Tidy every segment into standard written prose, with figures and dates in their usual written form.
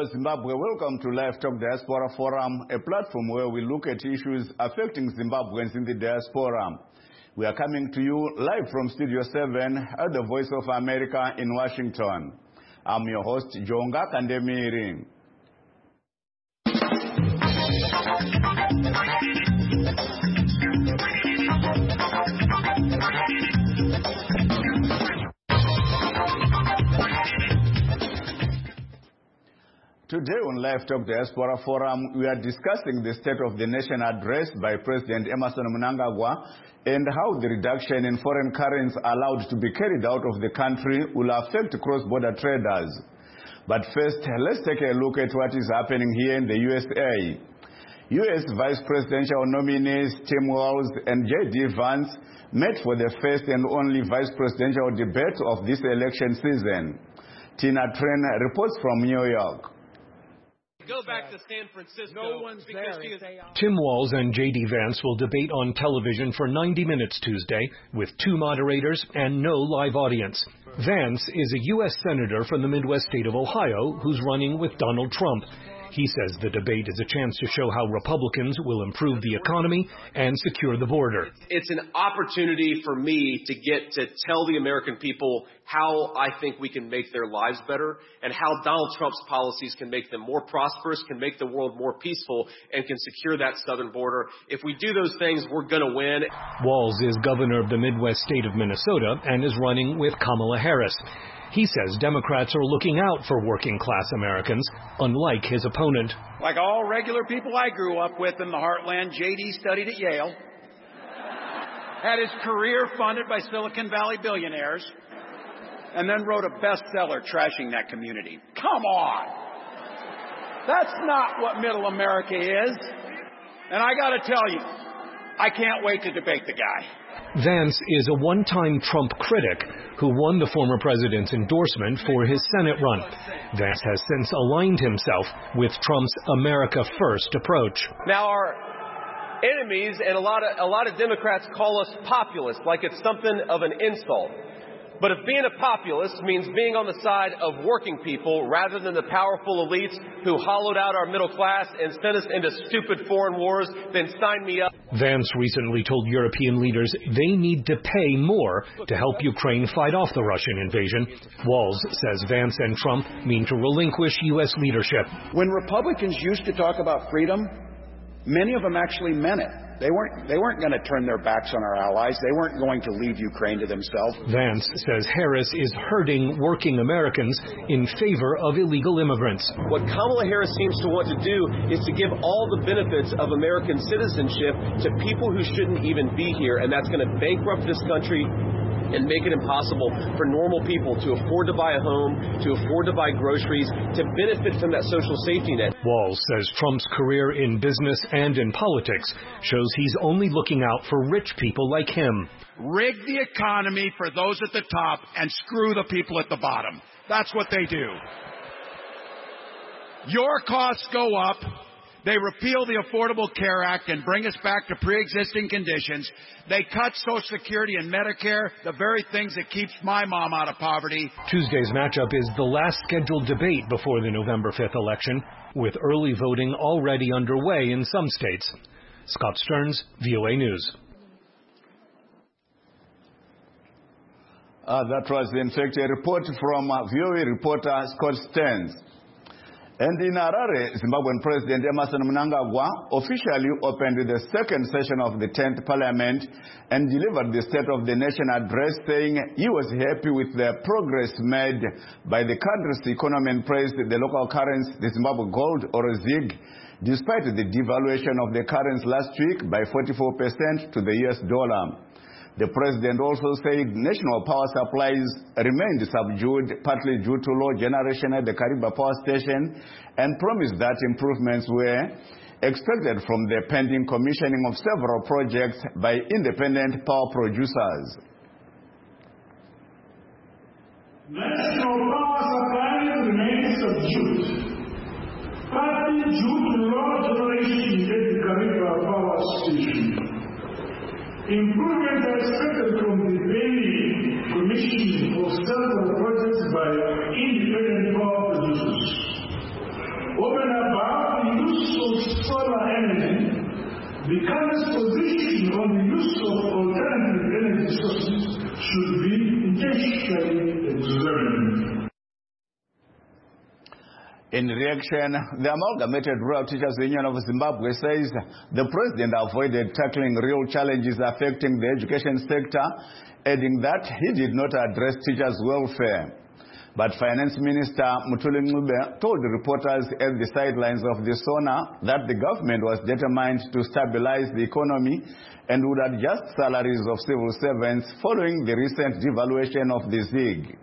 Zimbabwe, welcome to Live Talk Diaspora Forum, a platform where we look at issues affecting Zimbabweans in the diaspora. We are coming to you live from Studio 7 at the Voice of America in Washington. I'm your host, Jonga Kandemiri. Today on Live Talk Diaspora Forum, we are discussing the State of the Nation address by President Emmerson Mnangagwa and how the reduction in foreign currency allowed to be carried out of the country will affect cross-border traders. But first, let's take a look at what is happening here in the USA. U.S. Vice Presidential nominees Tim Walz and J.D. Vance met for the first and only vice presidential debate of this election season. Tina Tren reports from New York. Go back to San Francisco. No one's there. Tim Walz and J.D. Vance will debate on television for 90 minutes Tuesday with 2 moderators and no live audience. Vance is a U.S. Senator from the Midwest state of Ohio who's running with Donald Trump. He says the debate is a chance to show how Republicans will improve the economy and secure the border. It's an opportunity for me to get to tell the American people how I think we can make their lives better and how Donald Trump's policies can make them more prosperous, can make the world more peaceful, and can secure that southern border. If we do those things, we're going to win. Walz is governor of the Midwest state of Minnesota and is running with Kamala Harris. He says Democrats are looking out for working-class Americans, unlike his opponent. Like all regular people I grew up with in the heartland, J.D. studied at Yale, had his career funded by Silicon Valley billionaires, and then wrote a bestseller trashing that community. Come on! That's not what middle America is. And I got to tell you, I can't wait to debate the guy. Vance is a one-time Trump critic who won the former president's endorsement for his Senate run. Vance has since aligned himself with Trump's America First approach. Now, our enemies and a lot of Democrats call us populists, like it's something of an insult. But if being a populist means being on the side of working people rather than the powerful elites who hollowed out our middle class and sent us into stupid foreign wars, then sign me up. Vance recently told European leaders they need to pay more to help Ukraine fight off the Russian invasion. Walz says Vance and Trump mean to relinquish U.S. leadership. When Republicans used to talk about freedom, many of them actually meant it. They weren't going to turn their backs on our allies. They weren't going to leave Ukraine to themselves. Vance says Harris is hurting working Americans in favor of illegal immigrants. What Kamala Harris seems to want to do is to give all the benefits of American citizenship to people who shouldn't even be here, and that's going to bankrupt this country and make it impossible for normal people to afford to buy a home, to afford to buy groceries, to benefit from that social safety net. Walz says Trump's career in business and in politics shows he's only looking out for rich people like him. Rig the economy for those at the top and screw the people at the bottom. That's what they do. Your costs go up. They repeal the Affordable Care Act and bring us back to pre-existing conditions. They cut Social Security and Medicare, the very things that keeps my mom out of poverty. Tuesday's matchup is the last scheduled debate before the November 5th election, with early voting already underway in some states. Scott Stearns, VOA News. That was in fact a report from VOA reporter Scott Stearns. And in Harare, Zimbabwean President Emmerson Mnangagwa officially opened the second session of the 10th Parliament and delivered the State of the Nation address, saying he was happy with the progress made by the country's economy and praised the local currency, the Zimbabwe gold or ZiG, despite the devaluation of the currency last week by 44% to the US dollar. The president also said national power supplies remained subdued, partly due to low generation at the Kariba power station, and promised that improvements were expected from the pending commissioning of several projects by independent power producers. National power supplies remain subdued, partly due to low generation at the Kariba power station. Improvements are expected from the daily commissioning of several projects by independent power producers. intentionally examined. In reaction, the Amalgamated Rural Teachers Union of Zimbabwe says the president avoided tackling real challenges affecting the education sector, adding that he did not address teachers' welfare. But Finance Minister Mutuli Ncube told reporters at the sidelines of the SONA that the government was determined to stabilize the economy and would adjust salaries of civil servants following the recent devaluation of the ZiG.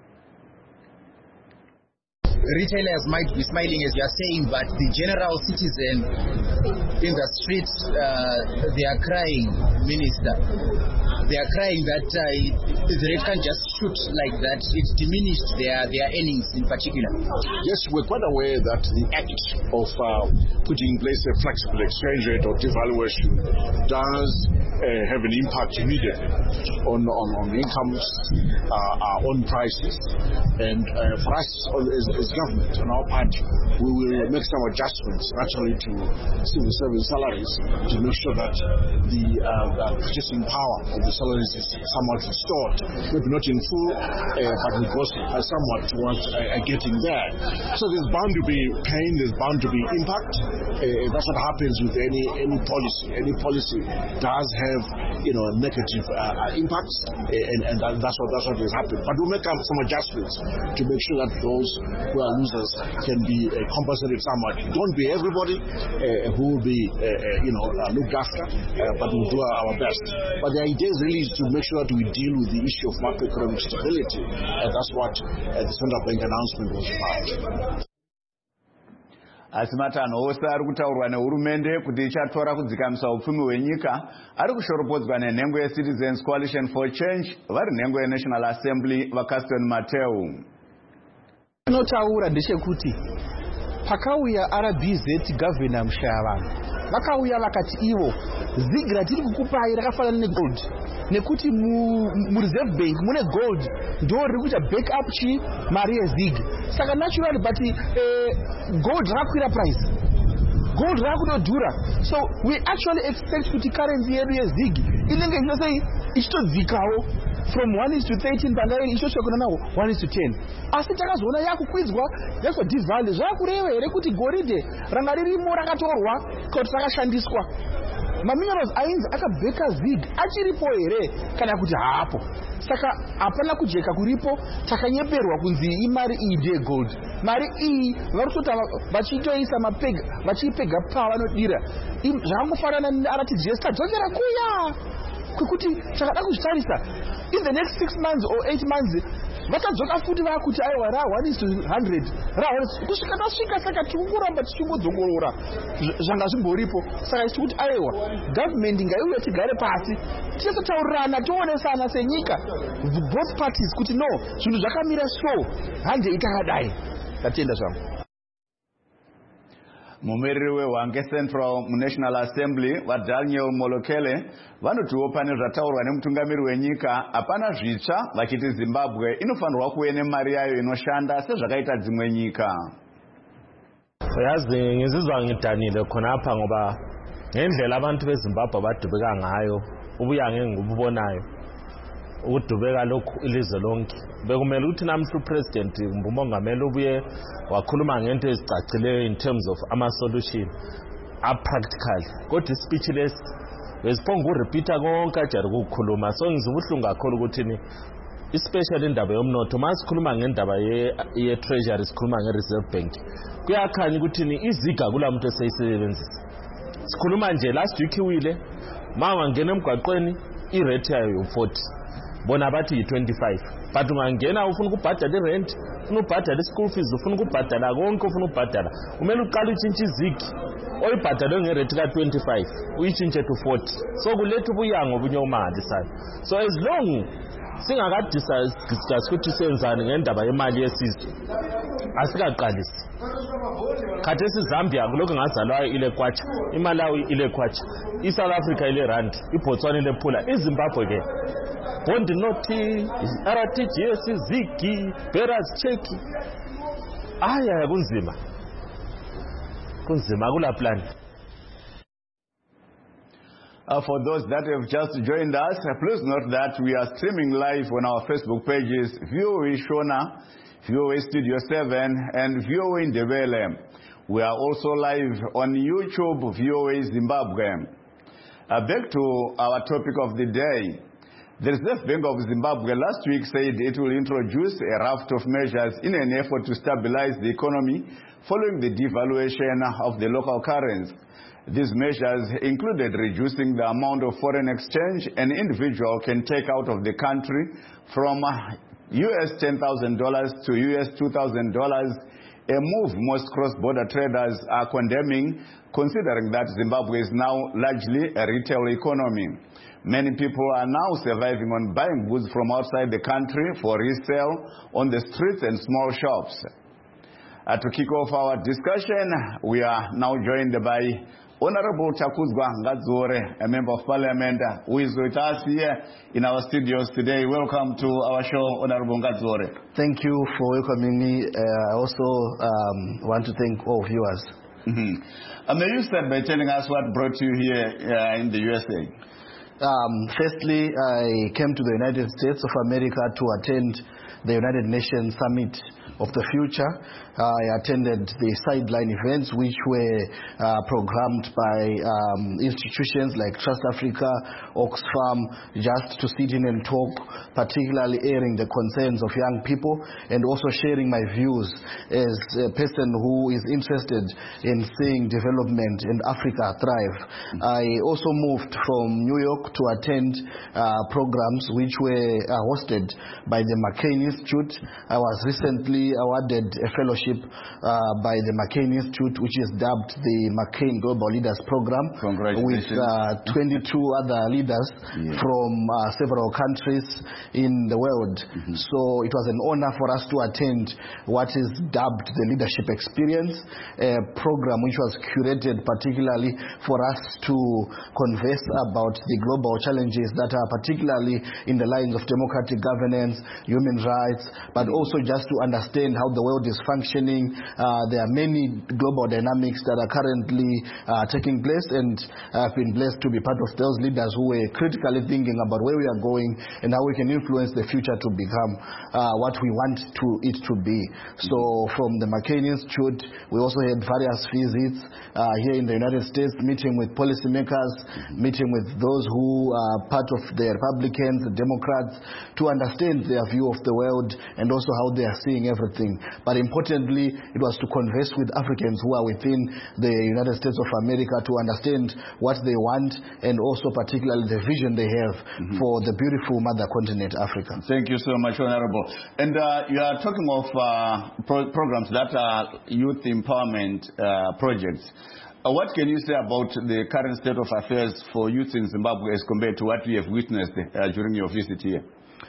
Retailers might be smiling as you are saying, but the general citizen in the streets, they are crying, Minister. They are crying that the rate can't just shoot like that. It diminished their earnings in particular. Yes, we're quite aware that the act of putting in place a flexible exchange rate or devaluation does have an impact immediately on incomes, on prices. And for us as government and our party, we will make some adjustments naturally to civil service salaries to make sure that the purchasing power of the salaries is somewhat restored. Maybe not in full, but we go somewhat towards getting there. So there's bound to be pain, there's bound to be impact. That's what happens with any policy. Any policy does have negative impacts, and that's what has happened. But we'll make some adjustments to make sure that those who are losers can be compensated somewhat. Don't be everybody who will be looked after, but we'll do our best. But the idea is really to make sure that we deal with the issue of macroeconomic stability, and that's what the central bank announcement was about. Asimatano ose ari kutaurwa nehurumende kuti ichatora kudzikamisa upfumi hwenyika ari kushoropodzwa nenhengo yeCitizens Coalition for Change vari nhengo yeNational Assembly vaCaston Mateu. Tinotaura ndechekuti pakauya RBZ Governor Mushayavanhu vakauya vakati ivo ZiG ratiri kukupai rakafanana negold nekuti mureserve bank mune gold ndo riri kuita backup mari yeZiG. Saka naturally but gold rakakwira price, gold rakutodhura, so we actually expect kuti currency yedu yeZiG inenge ichitosei ichitodzikawo from 1:13 pangairi ichosvika nawo 1:10. Asi takazoona yakukwidzwa yazodevalue. Zvakureva here kuti goridhe ranga ririmo rakatorwa kuti rakashandiswa? Maminerals ainzi akabheka ZiG achiripo here kana kuti haapo? Saka hapana kujeka kuripo, takanyeperwa kunzi imari iyi ndiye gold. Mari iyi varikutota vachitoisa mapega vachiipega pavanodira. Zvakangofanana neRTGS tadzokera kuya kwekuti takada kuzvitarisa in the next 6 months or 8 months vachadzoka futi vakuti aiwa ra 1:100 kusvika tasvika. Saka tikungoramba tichingodzongorora zvanga zvimboripo. Saka ichiti kuti aiwa government ngaiuye tigare pasi tisataurirana toonesana senyika both parties kuti no zvinhu zvakamira so hanje itakadai. Tatenda zvangu. Mumiriri weHwange Central muNational Assembly vaDaniel Molokele vanotiwo pane zvataurwa nemutungamiri wenyika hapana zvitsva vachiti Zimbabwe inofanirwa kuve nemari yayo inoshanda sezvakaita dzimwe nyika. Yazi ngizizwa ngidaniwe khonapha ngoba ngendlela abantu beZimbabwe badubeka ngayo ubuyange ngububonayo ukudubeka lokhu ilizwe lonke bekumele ukuthi namhla upresident umongameli ubuye wakhuluma ngento ezicacileyo in terms of ama-solution a-practical kodwa speechless wesiphonga urepeata konke ajari ukukhuluma. So ngizibuhlungu kakhulu ukuthi especially indaba yomnotho masikhuluma ngendaba ye-treasury sikhuluma nge-reserve bank kuyakhanya ukuthi iziga kula muntu eseyisebenzisa. Sikhuluma nje last week iwile mangangena emgwaqweni irate yayo 40 bona bathi yi-25 but ungangena ufuna ukubhadala irent, ufuna ukubhadala i-school fees, ufuna ukubhadala konke ufuna ukubhadala kumele uqala utshintshe izigi oyibhadalwe ngerate ka-25 uyitshintshe to 40. So kuletha ubuyango obunyomali sayo. So as long singakadiscuss ukuthi senzani ngendaba yemali yesizwe asikaqalisi. Khathesi iZambia kulokhu ngazalwayo ile kwacha, iMalawi ile kwacha, iSouth Africa ile rand, iBotswana ile phula, iZimbabwe ke bond noti RTGS ZiG bearers check. Aya kunzima kula plan. For those that have just joined us, please note that we are streaming live on our Facebook pages, VOA Shona, VOA Studio 7, and VOA Ndebele. We are also live on YouTube, VOA Zimbabwe. Back to our topic of the day. The Reserve Bank of Zimbabwe last week said it will introduce a raft of measures in an effort to stabilize the economy following the devaluation of the local currency. These measures included reducing the amount of foreign exchange an individual can take out of the country from US $10,000 to US $2,000, a move most cross-border traders are condemning, considering that Zimbabwe is now largely a retail economy. Many people are now surviving on buying goods from outside the country for resale on the streets and small shops. To kick off our discussion, we are now joined by Honorable Takuzwa Ngadzore, a member of parliament who is with us here in our studios today. Welcome to our show, Honorable Ngadzore. Thank you for welcoming me. I also want to thank all viewers. May you start by telling us what brought you here in the USA? Firstly, I came to the United States of America to attend the United Nations Summit of the Future. I attended the sideline events which were programmed by institutions like Trust Africa, Oxfam, just to sit in and talk, particularly airing the concerns of young people and also sharing my views as a person who is interested in seeing development in Africa thrive. I also moved from New York to attend programs which were hosted by the McCain Institute. I was recently awarded a fellowship by the McCain Institute, which is dubbed the McCain Global Leaders Program, with 22 other leaders from several countries in the world. So it was an honor for us to attend what is dubbed the Leadership Experience, a program which was curated particularly for us to converse about the global challenges that are particularly in the lines of democratic governance, human rights, but also just to understand how the world is functioning. There are many global dynamics that are currently taking place, and I've been blessed to be part of those leaders who were critically thinking about where we are going and how we can influence the future to become what we want it to be. So from the McCain Institute, we also had various visits here in the United States, meeting with policymakers, meeting with those who are part of the Republicans, the Democrats, to understand their view of the world and also how they are seeing everything. But importantly, it was to converse with Africans who are within the United States of America to understand what they want and also particularly the vision they have for the beautiful mother continent, Africa. Thank you so much, Honorable. And you are talking of programs that are youth empowerment projects. What can you say about the current state of affairs for youth in Zimbabwe as compared to what we have witnessed during your visit here?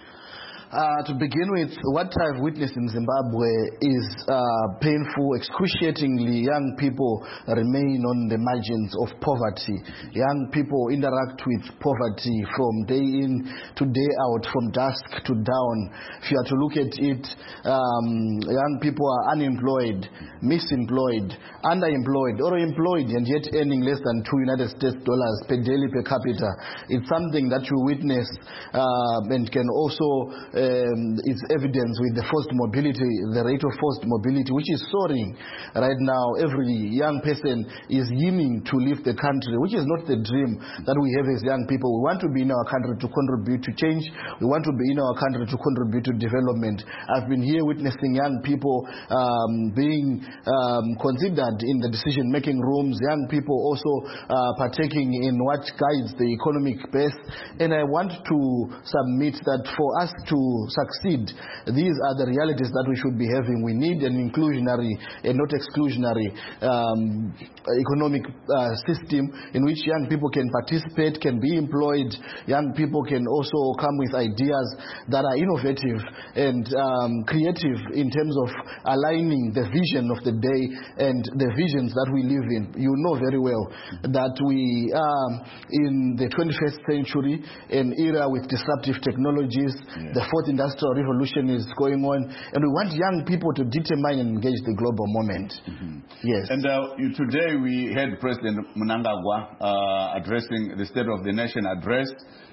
To begin with, what I've witnessed in Zimbabwe is painful, excruciatingly. Young people remain on the margins of poverty. Young people interact with poverty from day in to day out, from dusk to dawn. If you are to look at it, young people are unemployed, misemployed, underemployed, or employed and yet earning less than $2 United States per daily per capita. It's something that you witness and can also it's evidence with the forced mobility, the rate of forced mobility, which is soaring right now. Every young person is yearning to leave the country, which is not the dream that we have as young people. We want to be in our country to contribute to change. We want to be in our country to contribute to development. I've been here witnessing young people being considered in the decision-making rooms, young people also partaking in what guides the economic base. And I want to submit that for us to succeed, these are the realities that we should be having. We need an inclusionary and not exclusionary economic system in which young people can participate, can be employed. Young people can also come with ideas that are innovative and creative in terms of aligning the vision of the day and the visions that we live in. You know very well that we are in the 21st century, an era with disruptive technologies. The fourth industrial revolution is going on, and we want young people to determine and engage the global moment. Yes. And today we had President Mnangagwa addressing the State of the Nation address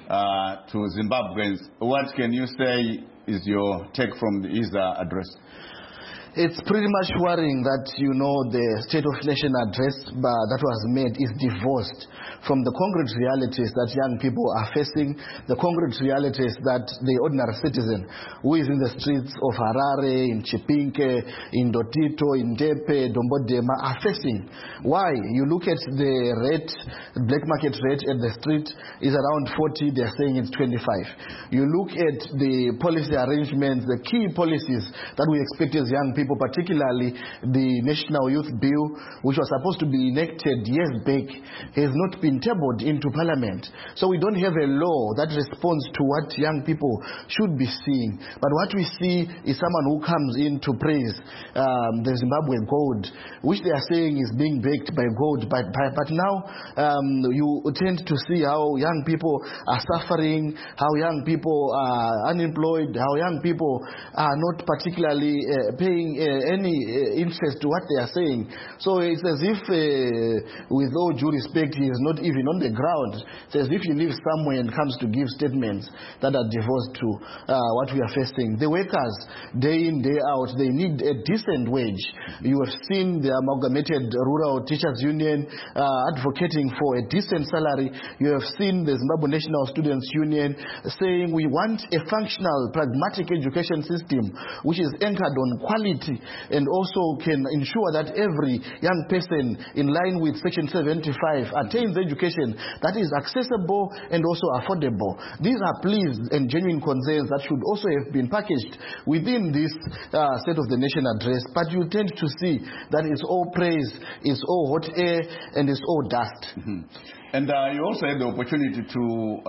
to Zimbabweans. What can you say is your take from his address? It's pretty much worrying that, the State of Nation address that was made is divorced from the concrete realities that young people are facing, the concrete realities that the ordinary citizen who is in the streets of Harare, in Chipinge, in Dotito, in Tepe, Dombodema are facing. Why? You look at the rate, the black market rate at the street is around 40, they're saying it's 25. You look at the policy arrangements, the key policies that we expect as young people, particularly the National Youth Bill, which was supposed to be enacted years back, has not been tabled into Parliament. So we don't have a law that responds to what young people should be seeing. But what we see is someone who comes in to praise the Zimbabwe gold, which they are saying is being backed by gold. But now you tend to see how young people are suffering, how young people are unemployed, how young people are not particularly paying any interest to what they are saying. So it's as if, with all due respect, he is not even on the ground. It's as if he lives somewhere and comes to give statements that are divorced to what we are facing. The workers, day in, day out, they need a decent wage. You have seen the Amalgamated Rural Teachers Union advocating for a decent salary. You have seen the Zimbabwe National Students Union saying we want a functional, pragmatic education system which is anchored on quality and also can ensure that every young person, in line with Section 75, attains education that is accessible and also affordable. These are pleas and genuine concerns that should also have been packaged within this State of the Nation address, but you tend to see that it's all praise, it's all hot air, and it's all dust. And you also had the opportunity to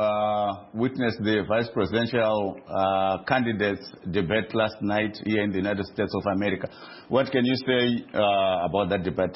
witness the vice presidential candidates debate last night here in the United States of America. What can you say about that debate?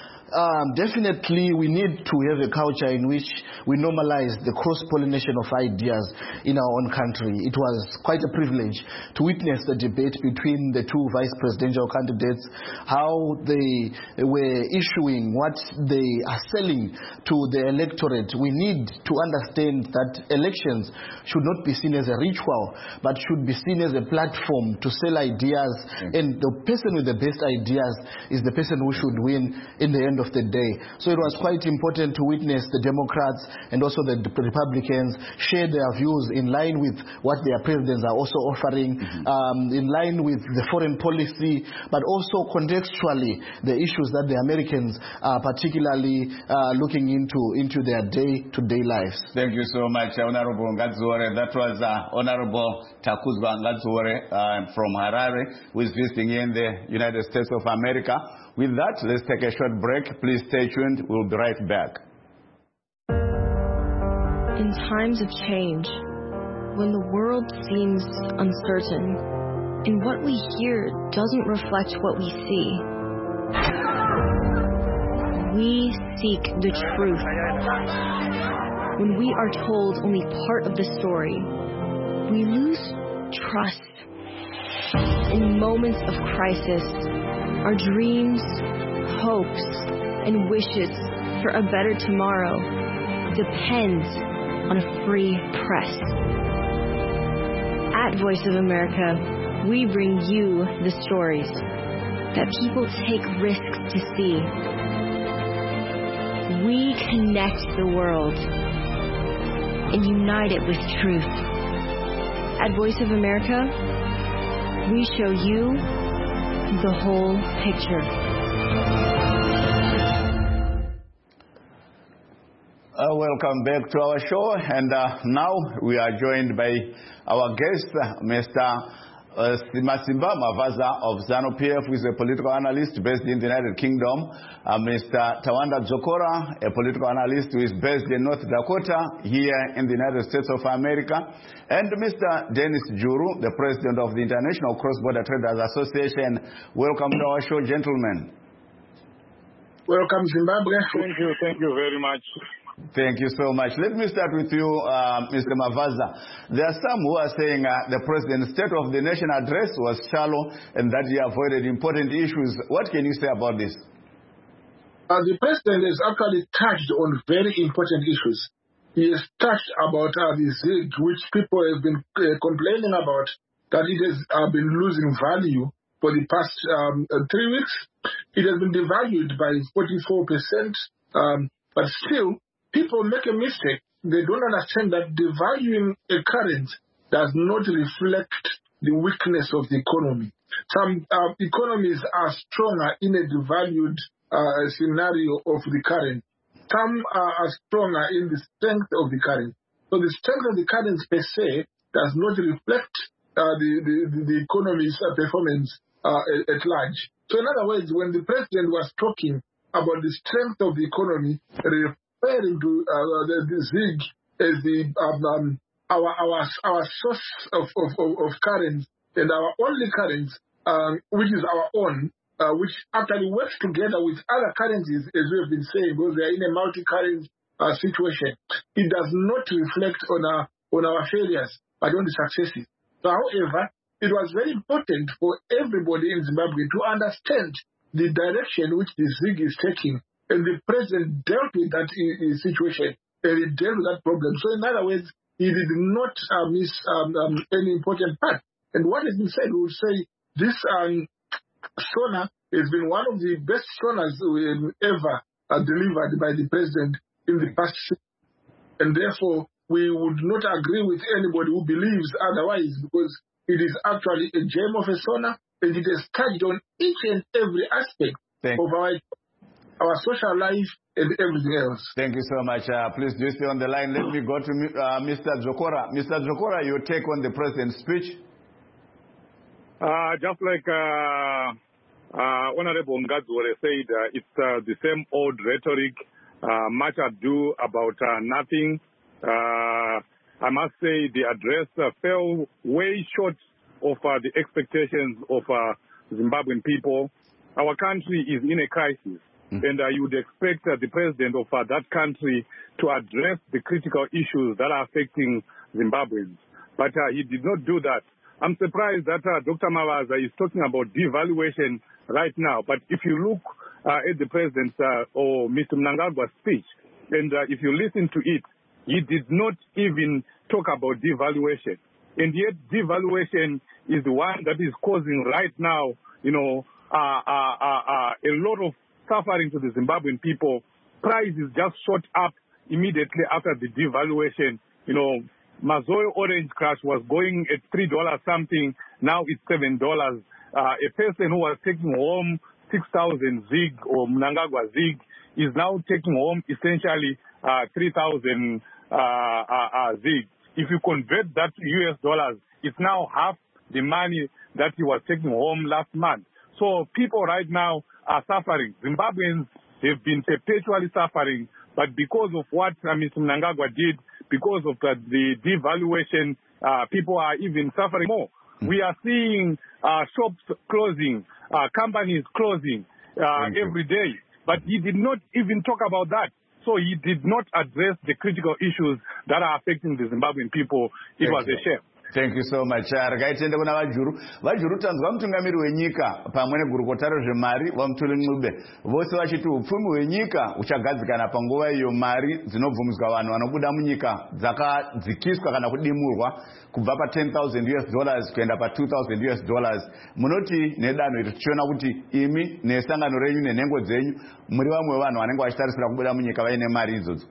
Definitely we need to have a culture in which we normalize the cross-pollination of ideas in our own country. It was quite a privilege to witness the debate between the two vice presidential candidates, how they were issuing what they are selling to the electorate. We need to understand that elections should not be seen as a ritual, but should be seen as a platform to sell ideas, and the person with the best ideas is the person who should win in the end of the day. So it was quite important to witness the Democrats and also the Republicans share their views in line with what their presidents are also offering, in line with the foreign policy, but also contextually the issues that the Americans are particularly looking into their day-to-day lives. Thank you so much, Honorable Ngadzore. That was Honorable Takuzwa Ngadzore from Harare, who is visiting here in the United States of America. With that, let's take a short break. Please stay tuned. We'll be right back. In times of change, when the world seems uncertain, and what we hear doesn't reflect what we see, we seek the truth. When we are told only part of the story, we lose trust. In moments of crisis, our dreams, hopes, and wishes for a better tomorrow depends on a free press. At Voice of America, we bring you the stories that people take risks to see. We connect the world and unite it with truth. At Voice of America, we show you the whole picture. Welcome back to our show, and now we are joined by our guest, Mr. Masimba Mavaza of ZANU-PF, who is a political analyst based in the United Kingdom, Mr. Tawanda Dzokora, a political analyst who is based in North Dakota, here in the United States of America, and Mr. Dennis Juru, the president of the International Cross-Border Traders Association. Welcome to our show, gentlemen. Welcome, Zimbabwe. Thank you very much. Thank you so much. Let me start with you, Mr. Mavaza. There are some who are saying the President's State of the Nation address was shallow and that he avoided important issues. What can you say about this? The President has actually touched on very important issues. He has touched about the ZIG, which people have been complaining about, that it has been losing value for the past 3 weeks. It has been devalued by 44%, but still, people make a mistake. They don't understand that devaluing a currency does not reflect the weakness of the economy. Some economies are stronger in a devalued scenario of the currency. Some are stronger in the strength of the currency. So the strength of the currency per se does not reflect the economy's performance at large. So in other words, when the President was talking about the strength of the economy, referring to the ZIG as our source of currency and our only currency, which is our own, which actually works together with other currencies, as we have been saying, because they are in a multi-currency situation. It does not reflect on our failures, but on the successes. So, however, it was very important for everybody in Zimbabwe to understand the direction which the ZIG is taking, and the President dealt with that situation, and he dealt with that problem. So, in other words, he did not miss any important part. And what has been said, we would say this SONA has been one of the best SONAs ever delivered by the President in the past. And therefore, we would not agree with anybody who believes otherwise, because it is actually a gem of a SONA, and it has touched on each and every aspect of our social life and everything else. Thank you so much. Please do stay on the line. Let me go to Mr. Dzokora. Mr. Dzokora, your take on the President's speech? Just like Honorable Ngadzore said, it's the same old rhetoric, much ado about nothing. I must say the address fell way short of the expectations of Zimbabwean people. Our country is in a crisis, and you would expect the president of that country to address the critical issues that are affecting Zimbabweans. But he did not do that. I'm surprised that Dr. Mavaza is talking about devaluation right now. But if you look at the president's or Mr. Mnangagwa's speech, and if you listen to it, he did not even talk about devaluation. And yet devaluation is the one that is causing right now, a lot of suffering to the Zimbabwean people. Prices just shot up immediately after the devaluation. Mazoe Orange Crush was going at $3 something. Now it's $7. A person who was taking home 6,000 ZIG or Mnangagwa ZIG is now taking home essentially 3,000 ZIG. If you convert that to US dollars, it's now half the money that he was taking home last month. So people right now are suffering. Zimbabweans have been perpetually suffering, but because of what Mr. Mnangagwa did, because of the devaluation, people are even suffering more. We are seeing shops closing, companies closing every day. But he did not even talk about that. So he did not address the critical issues that are affecting the Zimbabwean people. It was a shame. Thank you so much. Rakaitende kuna vajuru tanzwa mutungamiri wenyika pamwe negurukota rezvemari vamutore Ncube vose vachiti upfumi hwenyika uchagadzikana panguva iyo mari dzinobvumiswa vanhu vanobuda munyika dzakadzikiswa kana kudimurwa kubva pa $10,000 kuenda pa $2,000. Munoti nedanho iri tichiona kuti imi nesangano renyu nenhengo dzenyu muri vamwe vanhu vanenge vachitarisira kubuda munyika vaine mari idzodzo?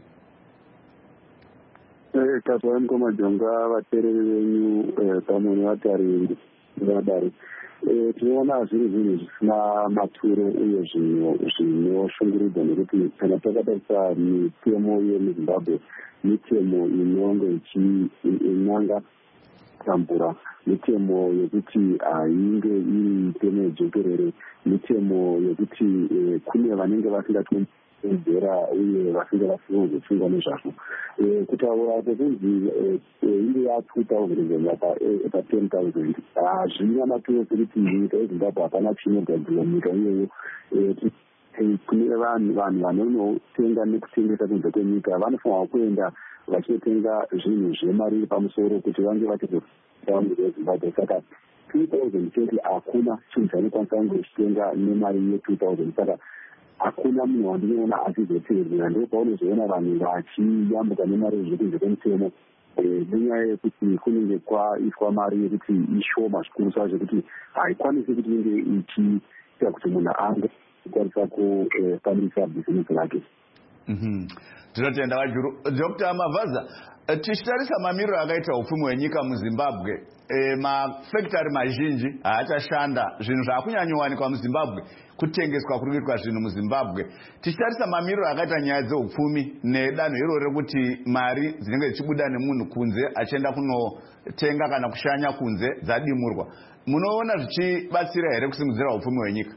Tazwa Mkomajonga vatereri venyu pamwe nevatariri vadare. Tinoona zviri zvinhu zvisina maturo uye zvinoshungurudza nekuti kana takatarisa mitemo yemuZimbabwe mitemo inonge ichinanga tambura, mitemo yekuti ainge iri mitemo yejokerere, mitemo yekuti kune vanenge vasingatonzera uye vasinga vasingozofungwa nezvazvo. Kutaura kwekunzi inge ya2000 pa 10,000 hazvina maturo sekuti nyika yeZimbabwe hapana chinogadzirwa munyika iyoyo. kune vanhu vanonotenga nekutengesa kunze kwenyika vanofanira kuenda vachitenga zvinhu zvemari iri pamusoro kuti vange vachizomunyika yezimbabwe. Saka 2020 hakuna chinhu chainokwanisa kunge ichitenga nemari ye2000. Saka hakuna munhu wandinoona achizotevera. Ndo paunozoona vanhu vachiyambuka nemari zvekunze kwemutemo nenyaya yekuti kunenge kwaiswa mari yekuti ishoma zvikuru sawo zvekuti haikwanisi kuti inge ichiita kuti munhu ange kwanisa kufambisa bhizinesi rake. Tinotenda Vajuru. Dr. Mavaza, tichitarisa mamiriro akaita upfumi hwenyika muZimbabwe, mafactory mazhinji haachashanda, zvinhu zvaakunyanyowanikwa muZimbabwe kutengeswa kuri kuitwa zvinhu muZimbabwe. Tichitarisa mamiriro akaita nyaya dzeupfumi nedanho iroro rekuti mari dzinenge dzichibuda nemunhu kunze achienda kunotenga kana kushanya kunze dzadimurwa, munoona zvichibatsira here kusimudzira upfumi hwenyika?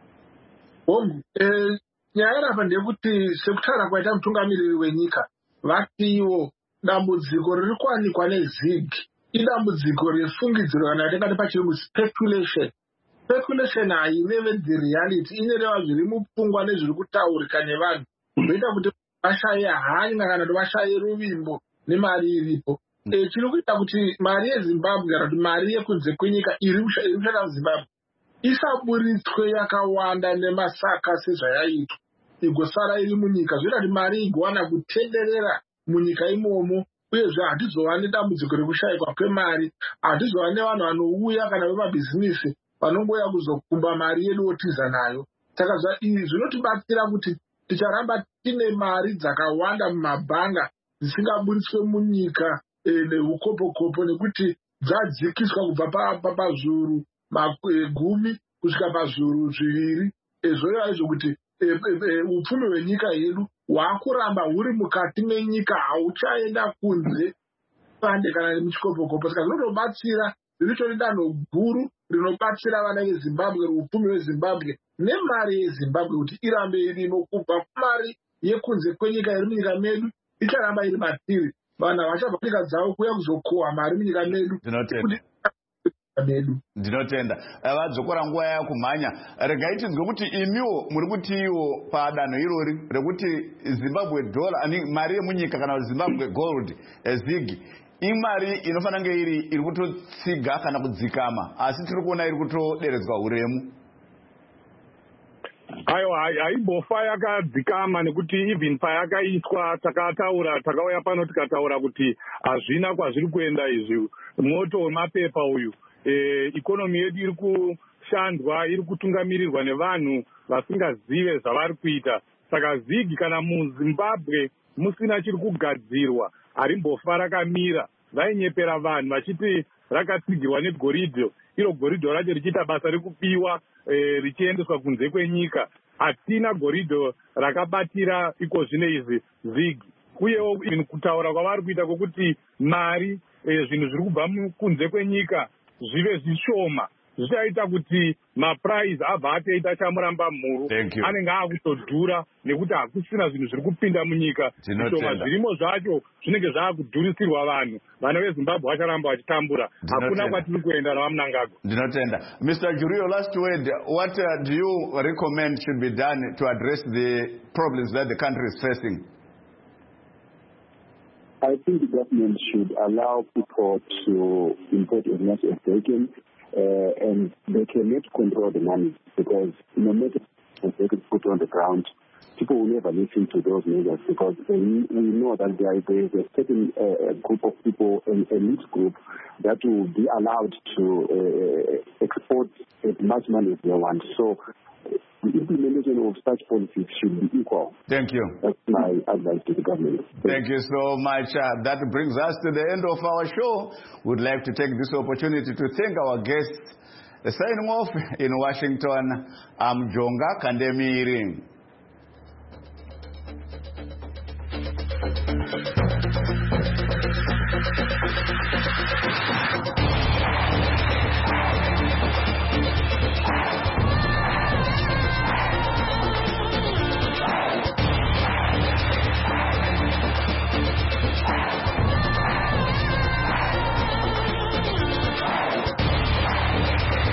Nyaya apa ndeyekuti sekutaura kwaita mutungamiriri wenyika vatiwo dambudziko riri kuwanikwa neZIG idambudziko refungidziro kana yatingati pachirungu speculation. Speculation hairevi the reality, inoreva zviri mupfungwa nezviri kutaurika nevanhu zvoita kuti vashaye hanya kana kuti vashaye ruvimbo nemari iripo. Chiri kuita kuti mari yeZimbabwe kana kuti mari yekunze kwenyika iri kushanda muZimbabwe isaburitswe yakawanda nemasaka sezvayaitwa igosara iri munyika, zvinoita kuti mari igowana kutenderera munyika imomo. Uyezve hatizova nedambudziko rekushayikwa kwemari, hatizova nevanhu vanouya kana vemabhizinisi vanongouya kuzokumba mari yedu otiza nayo. Saka izvi zvinotibatsira kuti ticharamba tine mari dzakawanda mumabhanga dzisingaburitswe munyika neukopo-kopo nekuti dzadzikiswa kubva pazviuru 10 kusvika pazviuru 2. Zvoreva izvo kuti upfumi hwenyika yedu hwakuramba huri mukati menyika, hauchaenda kunze pande kana nemuchikopo-kopo. Saka zvinotobatsira, riritori danho guru rinobatsira vana veZimbabwe, upfumi hweZimbabwe nemari yeZimbabwe kuti irambe irimo. Kubva kumari yekunze kwenyika iri munyika medu icharamba iri matiri, vanhu havachabva nyika dzavo kuuya kuzokohwa mari munyika medu. Ndinotenda. Vadzokora nguva yakumhanya. Regai tinzwe kuti imiwo muri kutiwo padanho irori rekuti Zimbabwe dollar, mari yemunyika kana Zimbabwe gold, ZIG, imari inofanira kunge iri kutotsiga kana kudzikama, asi tiri kuona iri kutoderedzwa uremu. Aiwa, haimbofa yakadzikama nekuti even payakaiswa takauya pano tikataura kuti hazvina kwazviri kuenda izvi. Moto wemapepa uyu, ikonomi yedu iri kushandwa, iri kutungamirirwa nevanhu vasingazive zvavari kuita. Saka ZIG kana muZimbabwe musina chiri kugadzirwa, harimbofa rakamira. Vainyepera vanhu vachiti rakatsigirwa negoridhe, iro goridhe racho richiita basa rekupiwa richiendeswa kunze kwenyika. Hatina goridhe rakabatira iko zvino izvi ZIG. Uyewo kutaura kwavari kuita kwokuti mari zvinhu zviri kubva kunze kwenyika zvive zvishoma, zvichaita kuti mapuraizi abva atoita chamuramba mhuru, anenge akutodhura nekuti hakusina zvinhu zviri kupinda munyika. Zvishoma zvirimo zvacho zvinenge zvakudhurisirwa vanhu. Vana veZimbabwe vacharamba vachitambura. Hakuna kwatiri kuenda navamunangagwa. Ndinotenda. Mr. Jurio, last word, what do you recommend should be done to address the problems that the country is facing? I think the government should allow people to import as much as they can, and they cannot control the money, because no matter what they could put on the ground, people will never listen to those measures, because we know that there is a certain group of people, an elite group, that will be allowed to export as much money as they want. So the implementation of such policies should be equal. Thank you. That's my advice to the government. Thank you so much. That brings us to the end of our show. We'd like to take this opportunity to thank our guests. Signing off in Washington, I'm Jonga Kandemiring.